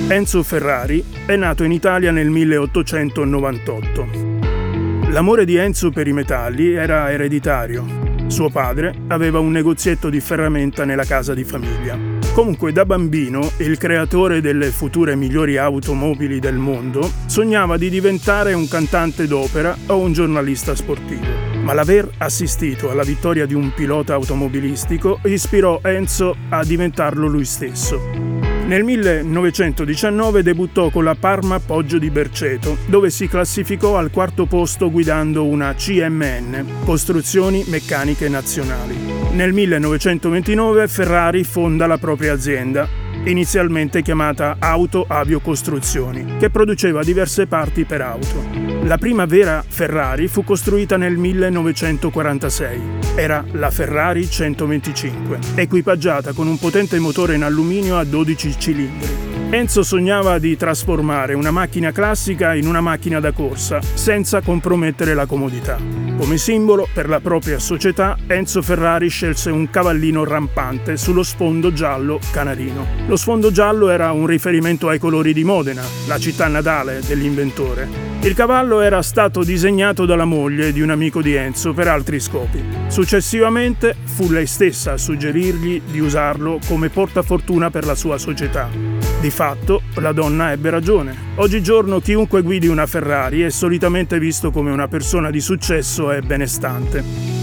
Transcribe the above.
Enzo Ferrari è nato in Italia nel 1898. L'amore di Enzo per i metalli era ereditario. Suo padre aveva un negozietto di ferramenta nella casa di famiglia. Comunque, da bambino, il creatore delle future migliori automobili del mondo sognava di diventare un cantante d'opera o un giornalista sportivo. Ma l'aver assistito alla vittoria di un pilota automobilistico ispirò Enzo a diventarlo lui stesso. Nel 1919 debuttò con la Parma Poggio di Berceto, dove si classificò al quarto posto guidando una CMN, Costruzioni Meccaniche Nazionali. Nel 1929 Ferrari fonda la propria azienda, inizialmente chiamata Auto Avio Costruzioni, che produceva diverse parti per auto. La prima vera Ferrari fu costruita nel 1946. Era la Ferrari 125, equipaggiata con un potente motore in alluminio a 12 cilindri. Enzo sognava di trasformare una macchina classica in una macchina da corsa, senza compromettere la comodità. Come simbolo per la propria società, Enzo Ferrari scelse un cavallino rampante sullo sfondo giallo canarino. Lo sfondo giallo era un riferimento ai colori di Modena, la città natale dell'inventore. Il cavallo era stato disegnato dalla moglie di un amico di Enzo per altri scopi. Successivamente fu lei stessa a suggerirgli di usarlo come portafortuna per la sua società. Di fatto, la donna ebbe ragione. Oggigiorno chiunque guidi una Ferrari è solitamente visto come una persona di successo e benestante.